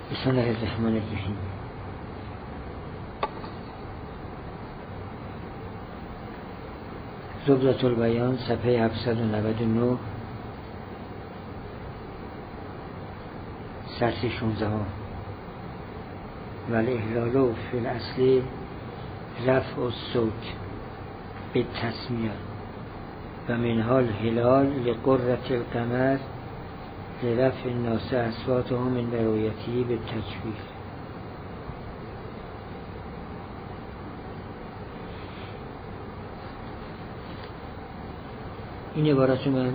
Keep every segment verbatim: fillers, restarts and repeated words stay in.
بسم الله الرحمن الرحیم. زبدة البیان صفحه هفتصد و نود و نه سطر شانزده. والاهلال فی الاصل رفع الصوت بالتسمیه و منها الهلال لقرة القمر لرفع الناس اصواتهم من رؤیته بالتجوید. این عبارت رو من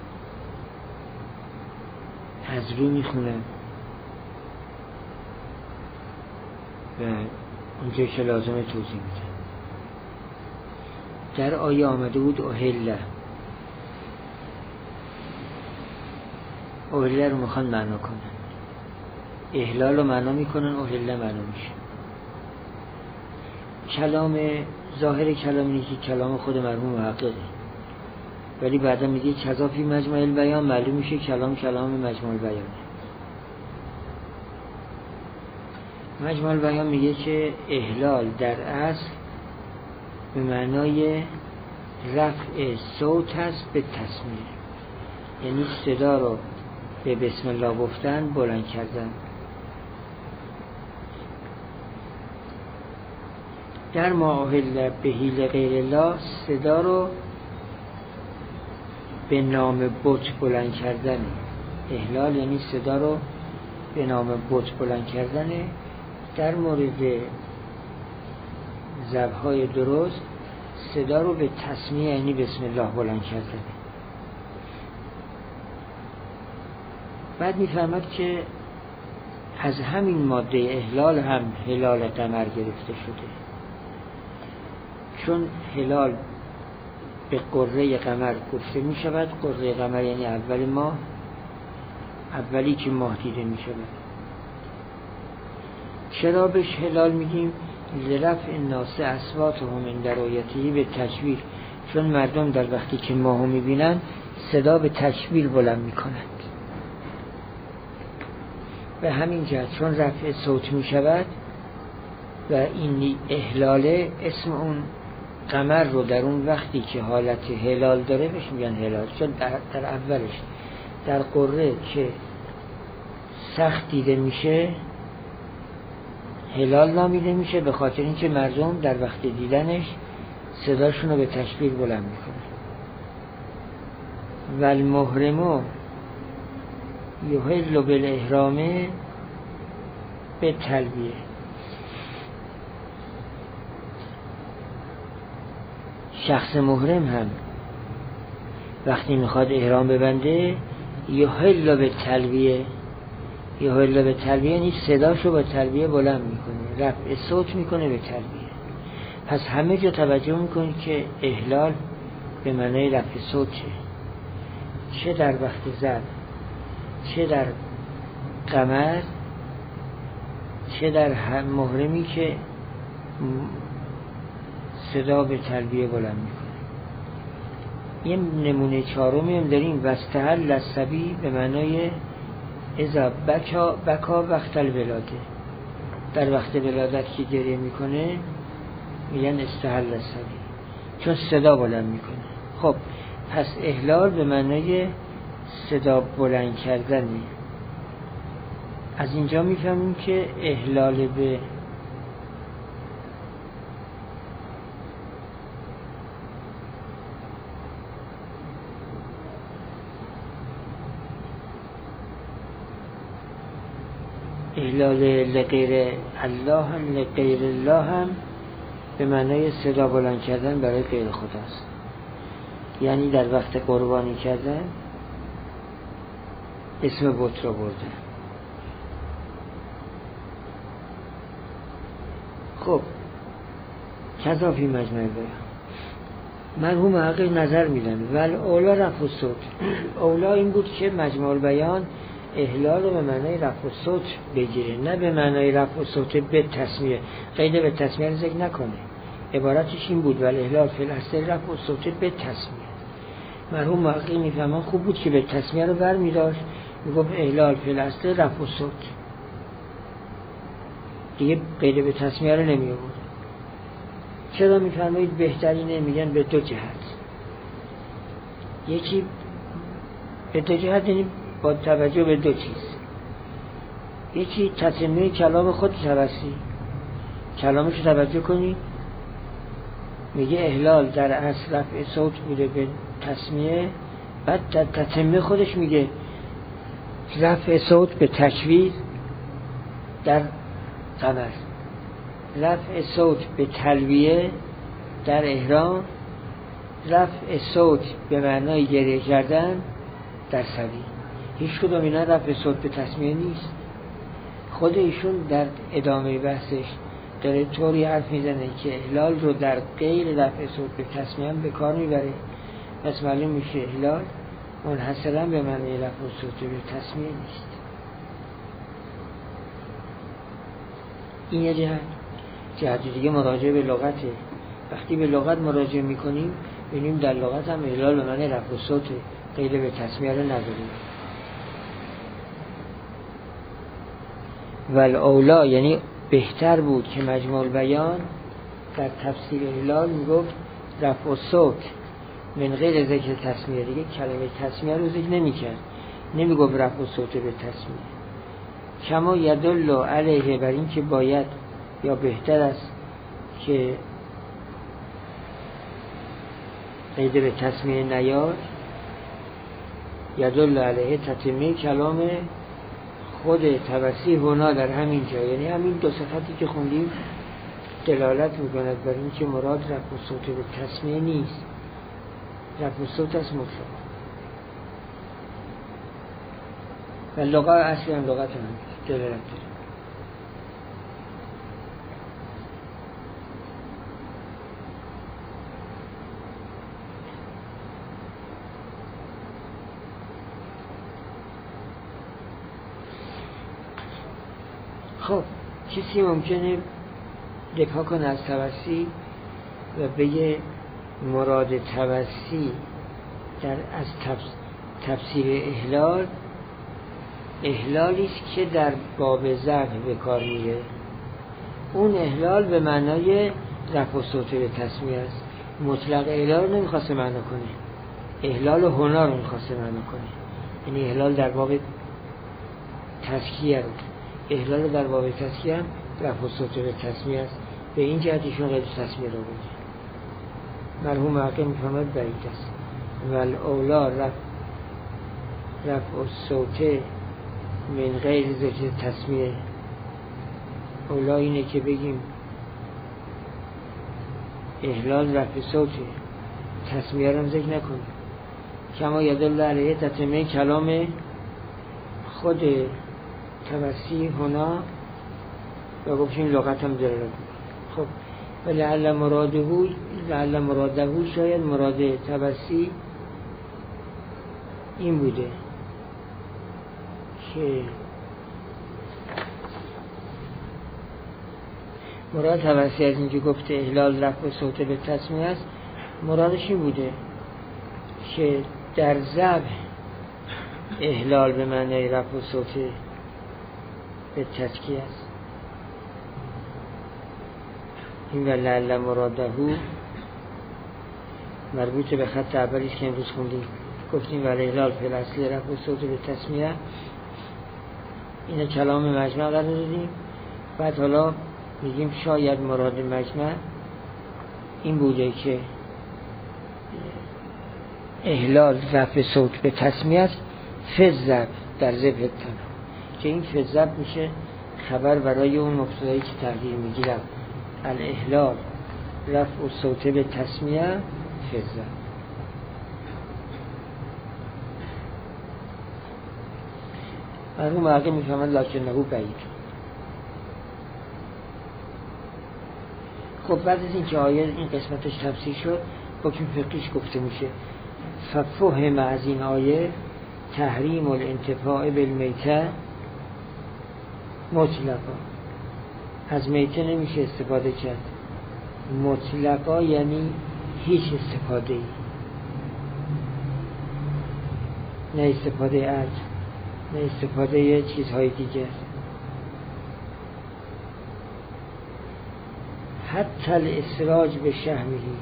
از رو میخونم و اونجا که لازمه توضیح میدم. در آیه آمده بود اهله. اهله رو میخوان معنا کنن، احلال رو معنا میکنن، اهله معنا میشه. کلام ظاهر کلام اینه که کلام خود مرحوم محققه، ولی بعدا میگه کذا فی مجمع البیان، معلوم میشه کلام کلام مجمع البیانه. مجمع البیان میگه که احلال در اصل به معنای رفع صوت است به تسمیه، یعنی صدا رو به بسم الله گفتن بلند کردن. در ما اهل بهی لغیر الله صدا رو به نام بت بلند کردن. احلال یعنی صدا رو به نام بت بلند کردن. در مورد ذبح‌های درست صدا رو به تسمیه یعنی بسم الله بلند کردن. بعد میفهمد که از همین ماده احلال هم هلال قمر گرفته شده، چون هلال به قره قمر گفته می شود. قره قمر یعنی اول ماه، اولی که ماه دیده می شود. چرا بهش هلال میگیم؟ لرفع الناس اصواتهم عند رؤیته به تکبیر، چون مردم در وقتی که ماهو می بینن صدا به تکبیر بلند می کنند. به همین جهت چون رفع صوت می شود و این احلاله، اسم اون قمر رو در اون وقتی که حالت هلال داره بهش میگن هلال، چون در, در اولش در قره که سخت دیده میشه هلال نامیده میشه، به خاطر اینکه مردم در وقت دیدنش صداشون رو به تکبیر بلند میکنه. و المحرم یحل بالاحرام به تلبیه. شخص محرم هم وقتی میخواد احرام ببنده یحل به تلبیه، یحل به تلبیه یعنی صداشو با تلبیه بلند میکنه، رفع صوت میکنه به تلبیه. پس همه جا توجه میکنید که احلال به معنای رفع صوت چه چه در وقت ذبح، چه در قمر، چه در محرمی که صدا به تلبیه بلند میکنه. یه نمونه چهارمی هم داریم. واستحل الصبی به معنای اذا بکا بکا وقت الولاده، در وقت ولادت که گریه میکنه میگن استحل الصبی، چون صدا بلند میکنه. خب پس احلال به معنای صدا بلند کردنی. از اینجا میفهمیم که احلال به احلال لغیر الله هم لغیر الله هم به معنای صدا بلند کردن برای غیر خداست، یعنی در وقت قربانی کردن اسم بت را برده. خب کذا فی مجمع البیان، مرحوم محقق نظر میدن ول اولا رفع الصوت. اولا این بود که مجمع البیان احلال رو به معنای رفع صوت بگیره، نه به معنای رفع صوت به تسمیه. قید به تسمیه رو ذکر نکنه، عبارتش این بود ولی احلال فی الاصل رفع صوت به تسمیه. مرحوم محقق میفهمن خوب بود که به تسمیه رو برمی داشت، میگفت احلال فی الاصل رفع صوت. دیگه غیر به تسمیه رو نمی آورد. چرا میفرمایید بهترینه؟ میگن به دو جهت. یکی به دو جهت یعنی با توجه به دو چیز. یکی تتمه کلام خود توسطی، کلامش توجه کنی، میگه احلال در اصل رفع صوت بوده به تسمیه، بعد تتمه خودش میگه رفع صوت به تشویق در قمر، رفع صوت به تلویه در احرام، رفع صوت به معنای گریه کردن در سوی. هیچ کدوم اینا رفع صوت به تسمیه نیست. خود ایشون در ادامه بحثش داره طوری حرف میزنه که احلال رو در غیر رفع صوت به تسمیه هم به کار میبره. پس معلوم میشه احلال منحصرا به معنی رفع صوت به تسمیه نیست. این یه جهت. جهت دیگه مراجعه به لغته. وقتی به لغت مراجعه میکنیم ببینیم در لغت هم احلال به معنی رفع صوت غیر به تسمیه رو نداریم. والاولا یعنی بهتر بود که مجموع البیان در تفسیر احلال میگفت رفع صوت من غیر ذکر تسمیه، دیگه کلمه تسمیه رو ذکر نمیکرد، نمیگفت رفع صوت به تسمیه. کما یدل علیه بر این که باید یا بهتر است که غیر به تسمیه نیاد، یدل علیه تتمه کلام خود توسطی هنا در همین جا، یعنی همین دو صفتی که خوندیم دلالت میکند بر این که مراد رفع صوت به تسمیه نیست، رفع صوت از مطلق. و لغت اصلی هم لغت هم دلالت داره. خب کسی ممکنه دفاع کنه از توسطی و بگه مراد توسطی در از تفسیر احلال احلالی است که در باب ضعف به کار میره. اون احلال به معنای رفع صوت به تسمیه است. مطلق احلال رو نمیخواسته معنا کنه، احلال و هنا رو میخواسته معنا کنه. یعنی احلال در باب تزکیه رو، احلال در باب تزکیه هم رفع صوت به تسمیه است. به این جهت ایشون غیر تسمیه رو بود. مرحوم محقق میفهمد بعید است. ول اولا رفع رفع صوت من غیر ذکر تسمیه، اولا اینه که بگیم احلال رفع صوت تسمیه رو ذکر نکنیم. کما یدل علیه تتمه کلام خود توسطی هنا و گفتیم لغت هم داره. خب ولعل مراده لعل مراده شاید مراد توسطی این بوده که مراد توسطی از اینکه گفته احلال رفع صوت به تسمیه است، مرادش این بوده که در ذبح احلال به معنی رفع صوت به تزکیه است. این ولعل مراده مربوط به خط اولیش که امروز خوندیم، گفتیم ولی احلال فی الاصل رفع صوت به تسمیه، اینه کلام مجمع قرار دادیم. بعد حالا میگیم شاید مراد مجمع این بوده که احلال رفع صوت به تسمیه است فی ذبح در ذبح تنها، که این فی ذبح میشه خبر برای اون مبتدایی که تقدیر میگیرم الاحلال رفع صوت به تسمیه فی ذبح. مرحوم محقق میفهمد لکنه بعید. خب بعد از این که آیه این قسمتش تفسیر شد، حکم فقهیش گفته میشه. ففهم از این آیه تحریم الانتفاع بالمیته مطلقا، از میته نمیشه استفاده کرد مطلقا، یعنی هیچ استفاده ای، نه استفاده از نه استفاده چیزهای دیگر. حتی الاسراج به شحمهی،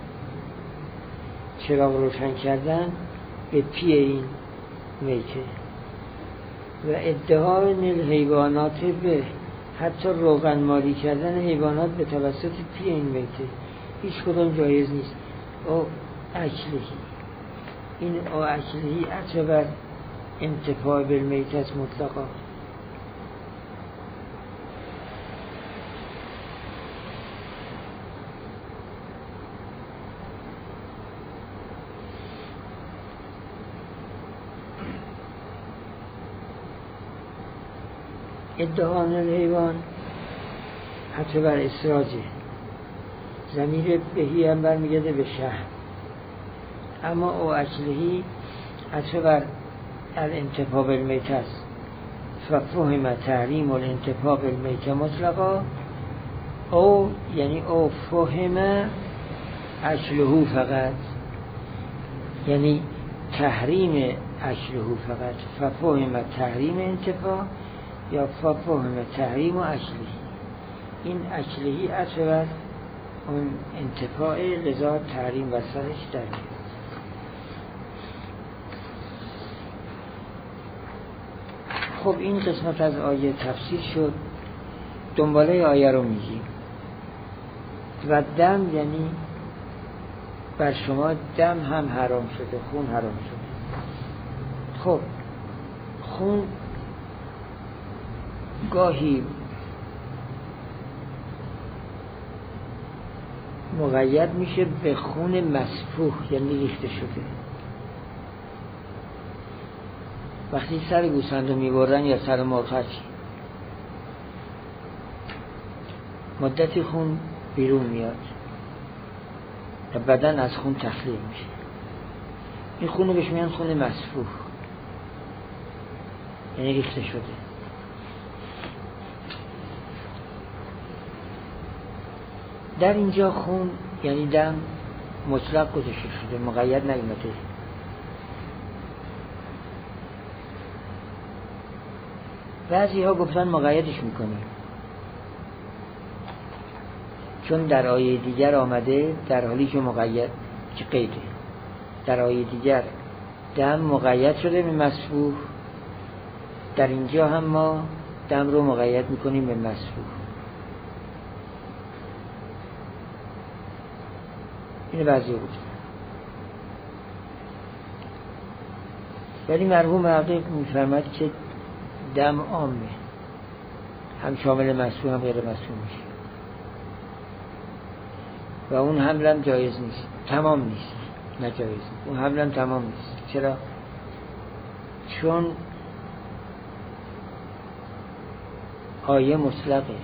چراغ روشن کردن به پی این میته. و ادعای نیل حیوانات به، حتی روغن مالی کردن حیوانات به توسط پی این میته هیچ کدام جایز نیست. او اکلهی، این او اکلهی عطف بر انتفاع بالمیتت مطلقا. ادعان الحیوان حتی بر اسراجه، ضمیر بهی هم برمیگرده به شحم، اما او اکلهی حتی بر الانتفاع بالمیت است. ففهم تحریم الانتفاع بالمیت مطلقا، او یعنی او فهم اکلهو فقط، یعنی تحریم اکلهو فقط. ففهم تحریم انتفاع یا ففهم تحریم و اکلهی، این اکلهی عطف بر اون انتفاع، لذا تحریم بر سرش در میاد. خب این قسمت از آیه تفسیر شد. دنباله آیه رو میگیم. و دم یعنی بر شما دم هم حرام شده، خون حرام شده. خب خون گاهی مقید میشه به خون مسفوح، یعنی ریخته شده. وقتی سر گوسفند رو میبرن یا سر مرغ، مدتی خون بیرون میاد و بدن از خون تخلیه میشه. این خون رو بهش میگن خون مسفوح، یعنی ریخته شده. در اینجا خون یعنی دم مطلق گذاشته شده، مقید نیامده. بعضی ها گفتن مقیدش میکنه، چون در آیه دیگر آمده در حالی که مقید که قیده، در آیه دیگر دم مقید شده به مسفوح، در اینجا هم ما دم رو مقید میکنیم به مسفوح. اینو بعضی ها گفتن. ولی مرحوم عقیق میفرماد که دم عامه، هم شامل مسفوح هم غیر مسفوح میشه و اون حملم جایز نیست، تمام نیست، نه جایز نیست. اون حملم تمام نیست. چرا؟ چون آیه مطلقه.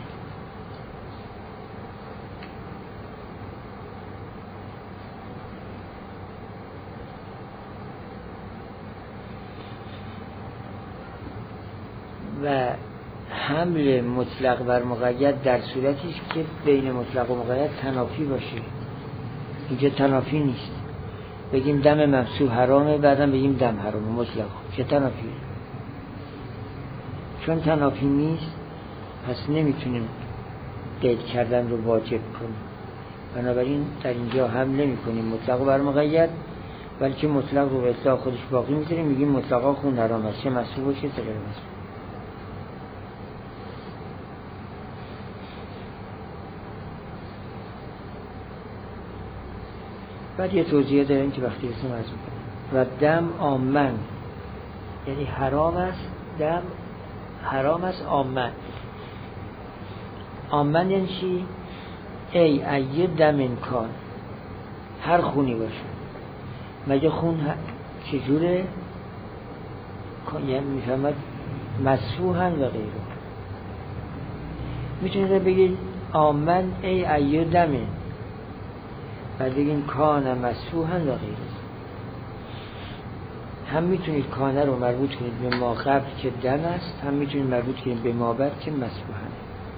و حمل مطلق بر مقید در صورتی است که بین مطلق و مقید تنافی باشه. اینجا تنافی نیست. بگیم دم ممسوح حرامه، بعدم بگیم دم حرامه مطلق، چه تنافیه؟ چون تنافی نیست پس نمیتونیم قید کردن رو واجب کنیم. بنابراین در اینجا حمل نمی کنیم مطلق بر مقید، بلکه مطلق رو به اطلاق خودش باقی میذاریم، میگیم مطلقا خون حرام است، چه مسئول باشه چه غیر مسئول. بعد یه توضیح داریم که وقتی اسم عرض میکنیم. و دم آمن یعنی حرام است، دم حرام است آمن. آمن یعنی چی؟ ای ای دم امکان، هر خونی باشه. مگه خون چجوره؟ یعنی میفهمد مسفوحن و غیره. میتونید بگید آمن ای ای دمه، بعد بگید کان مسفوحن و غیره. هم میتونید کانه رو مربوط کنید به ما قبل که دم است، هم میتونید مربوط کنید به ما بعد که مسفوحن.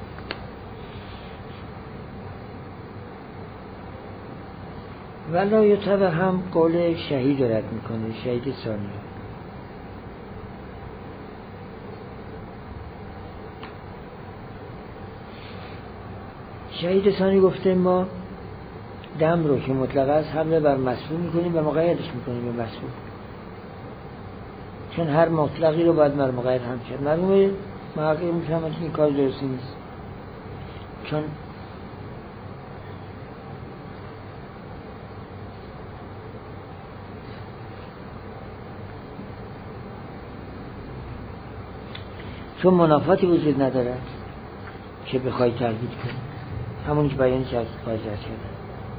ولا یتبع هم قول شهید رد میکنه، شهید ثانی. شهید ثانی گفته ما دم رو که مطلق است حمله بر مسئول میکنیم و مقیدش میکنیم به مسئول، چون هر مطلقی رو باید بر مقید هم کرد. معلومه محقق میفهمن که این کار درستی نیست، چون چون منافاتی وجود ندارد که بخوای تردید کنی، همون که بیانی که از پایزر شده.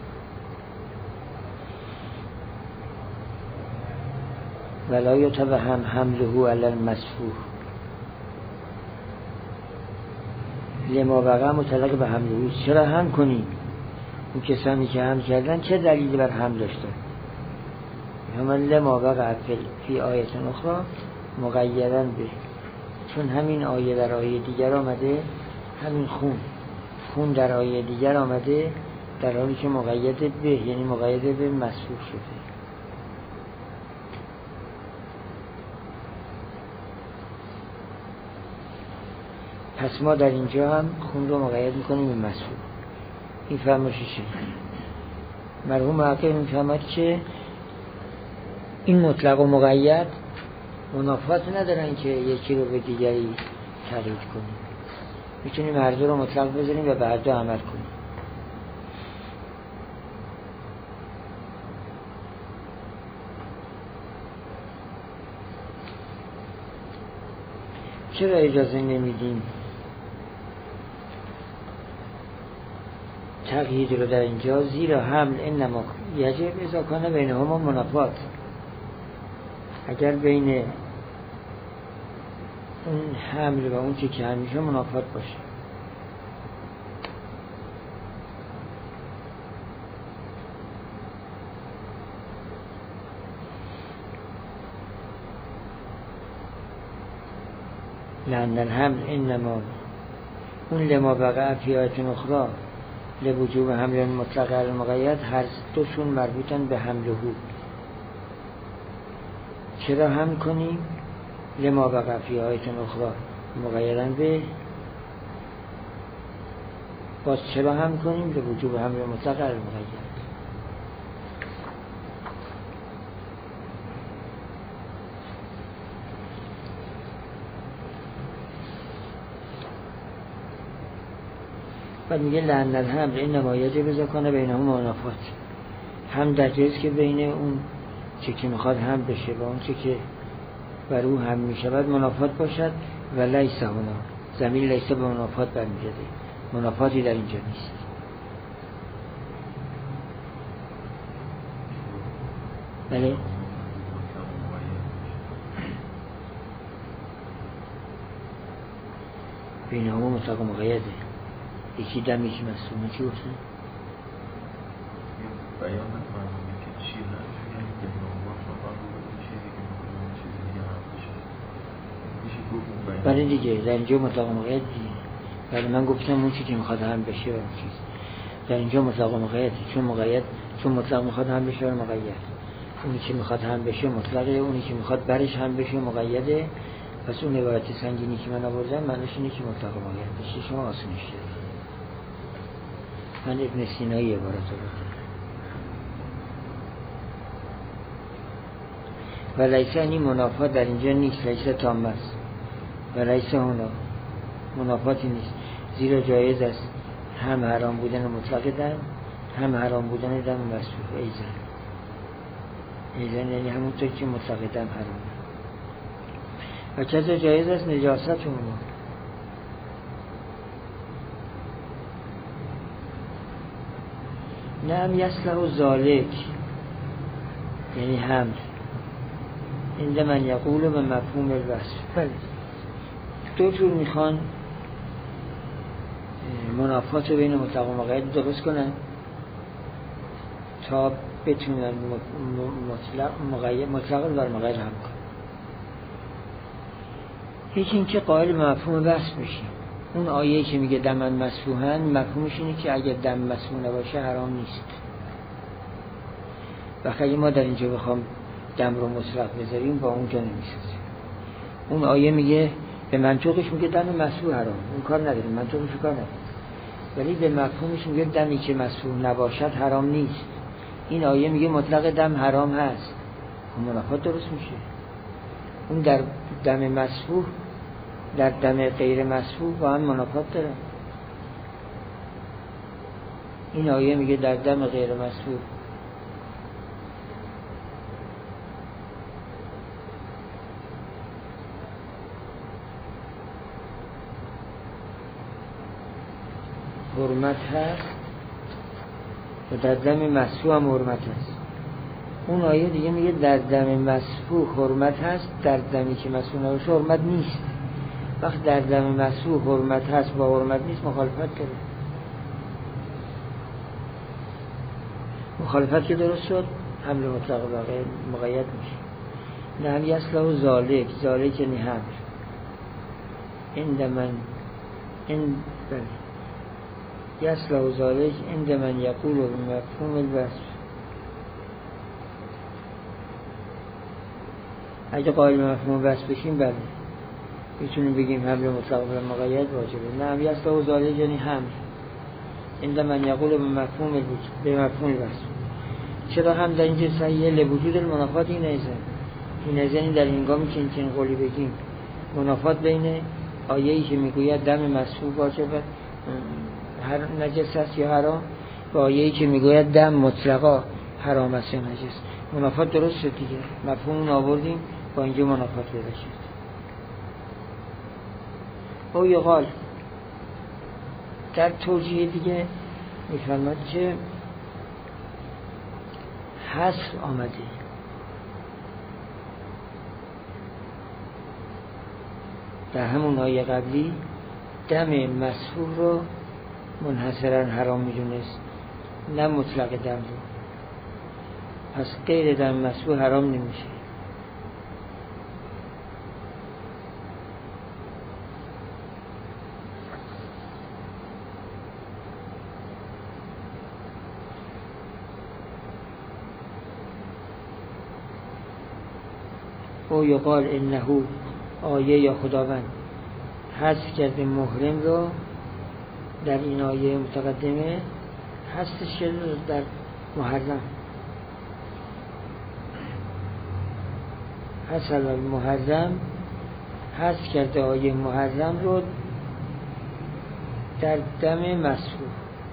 ولا یتوهم حمله علی المسفوح لما وقع مطلق به حمله. چرا هم کنی؟ اون کسانی که هم کردن چه دلیلی بر هم داشتن؟ همون لما وقع فی آیت اخرى مقیدن به، چون همین آیه در آیه دیگر آمده، همین خون خون در آیه دیگر آمده در حالی که مقید به، یعنی مقید به مسفوح شده. پس ما در اینجا هم خون رو مقید میکنیم به مسفوح. این فرمایششه. مرحوم محقق میفهمد که این مطلق و مقید منافات ندارن که یکی رو به دیگری تقیید کنیم، میتونیم هر دو رو مطلق بذاریم و به هر دو عمل کنیم. چرا اجازه نمیدیم تقیید رو در اینجا؟ زیرا حمل انما یجب اذا کان بینهما منافات. اگر بین اون حمل و اون چی که همیشه منافات باشه. لأن الحمل انما اون لما وقع فی آیت اخرى لوجوب حمل مطلق علی المقید، هر دوشون مربوطن به حمله. چرا هم کنیم؟ لما وقع فی آیت اخرى مقیدن به، باز چرا هم کنیم؟ لوجوب حمل مطلق علی المقید. بعد میگه لأن الحمل انما یجب اذا کان بینهما منافات. هم در جایز که بین اون چه که میخواد هم بشه و اون چه که بر او هم میشود منافات باشد. و لیس هنا، زمین لیس به منافات برمیگرده، منافاتی در اینجا نیست. بله بینهما مطلق و مقیده، یکی دم یکی مسئوله. چی گفتن؟ بیان مرمومی که چی هست یعنی که نوما فقط رو چیزی که مطلق چیزی دیگه هم بشه میشه گفت بیان. بله دیگه در اینجا مطلق و مقید دیگه. بله من گفتم اون چی که میخواد هم بشه و اون چیز در اینجا مطلق و مقید، چون مقید چون مطلق میخواد هم بشه و مقید. اونی که میخواد هم بشه مطلقه، اونی که میخواد برش هم بشه مقیده. پس اون عبارت سنگینی که من آوردم معنیش اینه که مطلق و مقید بشه. شما آسونش دارید. من ابن سینایی عبارت آوردم. و لیسه این منافات در اینجا نیست، لیسه تام است و لیسه هنا منافاتی نیست، زیرا جایز است هم حرام بودن مطلق دم، هم حرام بودن دم مسفوح ایزن. ایزن یعنی همونطور که مطلق دم حرام و کذا جایز است نجاست هنا. نعم یصلح و ذالک یعنی حمل عند من یقول به مفهوم الوصف. بله دو جور میخوان منافات رو بین مطلق و مقید درست کنن تا بتونن مطلق مقید مطلق رو بر مقید هم کنن. یکی این که قائل به مفهوم وصف بشیم. اون آیه که میگه دمن مسفوحن مفهومش اینه که اگر دم مسفوح نباشه حرام نیست. وقتی اگه ما در اینجا بخوام دم رو مطلق بذاریم با اونجا نمیسازیم. اون آیه میگه به منطقش میگه دم مسفوح حرام، اون کار نداریم، منطقش کار نداریم. ولی به مفهومش میگه دمی که مسفوح نباشد حرام نیست. این آیه میگه مطلق دم حرام هست، منافات درست میشه. اون در دم مسفوح در دم غیر مسفوح با هم منافات داره. این آیه میگه در دم غیر مسفوح حرمت هست و در دم مسفوح هم حرمت هست. اون آیه دیگه میگه در دم مسفوح حرمت هست، در دمی که مسفوح نباشه حرمت نیست. وقت در دم مسفوح حرمت هست با حرمت نیست مخالفت داره. مخالفت که درست شد حمل مطلق واقع مقید میشه. نهی اصلا ذالک، ذالک یعنی حمل. عند من این بله یصلح ذالک عند من یقول بمفهوم الوصف. اگه قائل مفهوم الوصف بشیم بله میتونیم بگیم حمل مطلق و مقید واجبه. نهی اصلا ذالک یعنی حمل عند من یقول بمفهوم الوصف، بمفهوم الوصف. چرا هم در اینجا صحیحه لوجود المنافات این ایزن این ایزن در اینگامی که این قولی بگیم منافات بین آیه‌ای که میگوید دم مسفوح واجبه هر نجس است یا حرام و آیه‌ای که میگوید دم مطلقا حرام است یا نجس. منافات درست شد دیگه، مفهوم اون آوردیم با اینجا منافات پیدا شد. او یقال در توجیه دیگه میفرماد که حصر آمده در همون آیه قبلی دم مسفوح رو منحصرا حرام میدونست نه مطلق دم رو، پس غیر دم مسفوح حرام نمیشه. او یقال انه آیه یا خداوند حذف کرده محرم رو در این آیه متقدمه، حذفش کرده در محرم. حذف المحرم حذف کرده آیه محرم رو در دم مسفوح.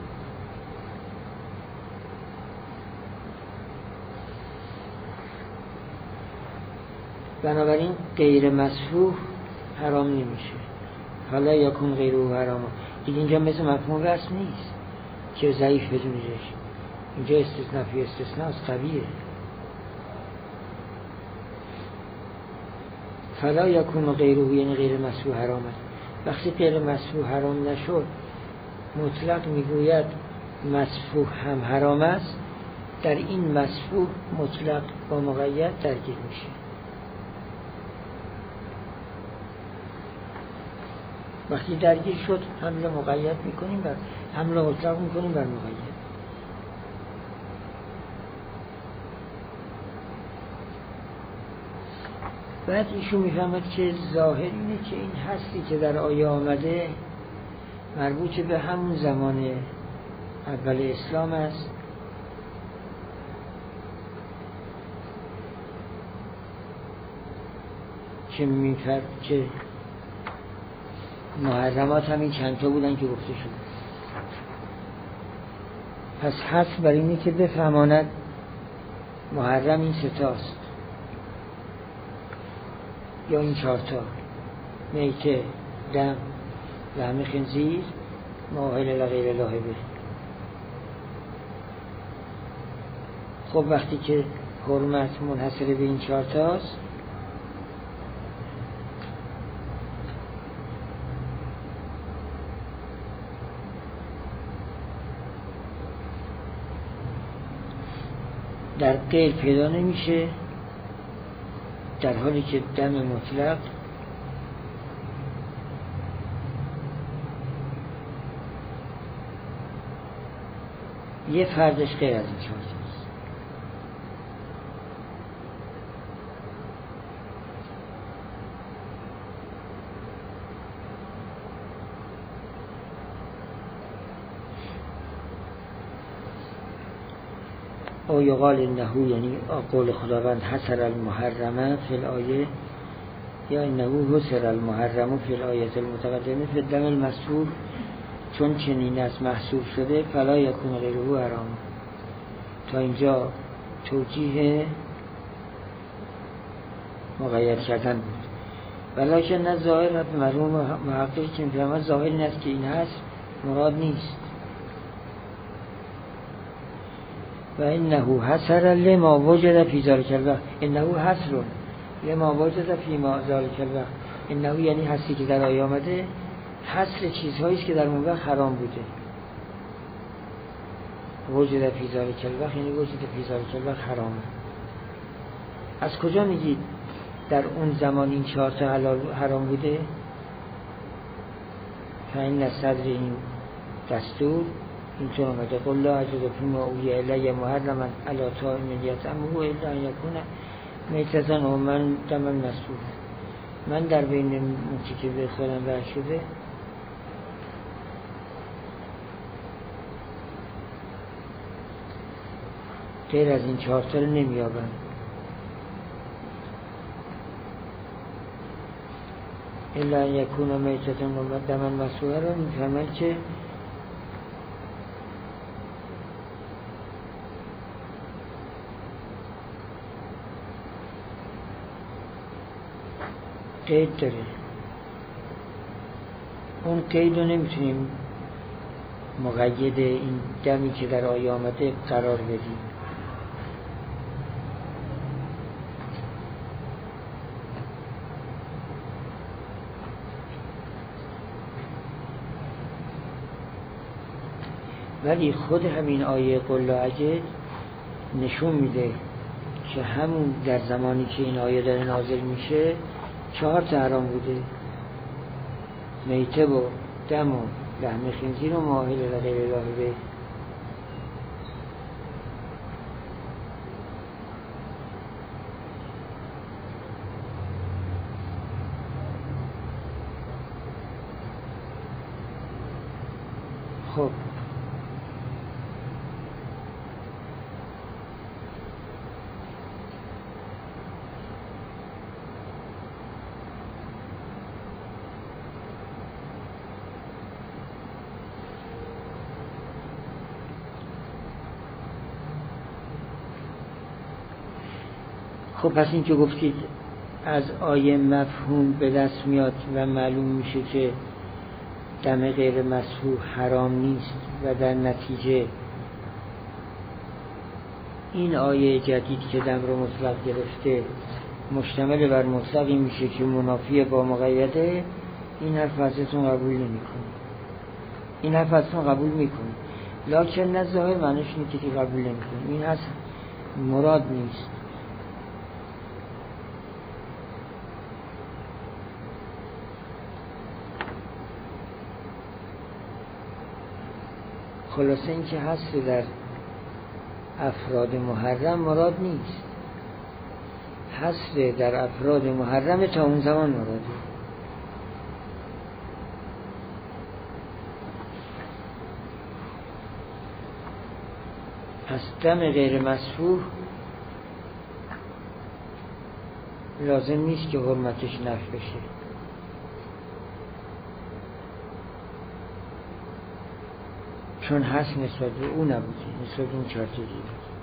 بنابراین غیر مسفوح حرام نمیشه. حالا یکون غیر او حرام دیگه اینجا مثل مفهوم رسم نیست که ضعیف بدونیش. اینجا استثناء فی استثناء از قویه. فلا یکون غیر او یعنی غیر مسفوح حرام است. وقتی غیر مسفوح حرام نشد مطلق میگوید مسفوح هم حرام است، در این مسفوح مطلق با مقید درگیر میشه. وقتی درگیر شد حمل مقید میکنیم بر حمل مطلق میکنیم بر مقید. بعد ایشون میفهمد که ظاهر اینه که این هستی که در آیه آمده مربوط به همون زمان اول اسلام است که میفرد که محرمات همین چند تا بودن که گفته شد. پس حس بر اینه که بفهماند محرم این سه تاست یا این چهار تا: میته، دم، لحم خنزیر، ماهل لغیر الله به. خب وقتی که حرمت منحصر به این چهار تاست در غیر پیدا نمیشه، در حالی که دم مطلق یه فردش غیر از این چهار تاست. او یقال انه، یعنی قول خداوند حصر المحرمه فی الآیه، یا انه حصر المحرم فی الآیه المتقدمه فی الدم المسفوح، چون چنین است محصور شده فلا یکون غیره حرام. تا اینجا توجیه مقید کردن بود. ولیکن نه ظاهر مرحوم محققی که میفهمد ظاهر این است که این هست مراد نیست. و انه حصر لما وجد فی ذلک الوقت، انه حصر لما وجد فی ما ذلک الوقت، انه یعنی هستی که در آیه آمده حصر چیزهایی است که در اون وقت حرام بوده. وجد فی ذلک الوقت یعنی وجد فی ذلک الوقت حرامه. از کجا میگید در اون زمان این چهار تا حلال حرام بوده؟ فإن صدر این دستور اینطور آمده قل لا اجد فیما اوحی الی محرما علی طاعم یطعمه الا ان یکون میتة او من دما مسفوحا. من در بین اون که به خودم وحی شده غیر از این چهار تا رو نمیابم. الا ان یکون میتة او دما مسفوحا رو میفهمن که قید داره. اون قید رو نمیتونیم مقید این دمی که در آیه آمده قرار بدیم. ولی خود همین آیه قل لا اجد نشون میده که همون در زمانی که این آیه داره نازل میشه چهار تا حرام بوده: میته و دم و لحم خنزیر و ماهل و غیر الله به. خب خب پس این که گفتید از آیه مفهوم به دست میاد و معلوم میشه که دم غیر مسفوح حرام نیست و در نتیجه این آیه جدید که دم رو مطلق گرفته مشتمل بر مطلقی میشه که منافی با مقیده. این حرف ازتون قبول نمی کنی، این حرف ازتون قبول میکنی، لکن نه ظاهر معنیش اینه که قبول نمی کنی. این هست مراد نیست. خلاصه این که هست در افراد محرم مراد نیست، هست در افراد محرم تا اون زمان مراده. پس دم غیر مسفوح لازم نیست که حرمتش نفی بشه. چون هست نسبت به او نبوده، نسبت به اون چهار تا دیگه.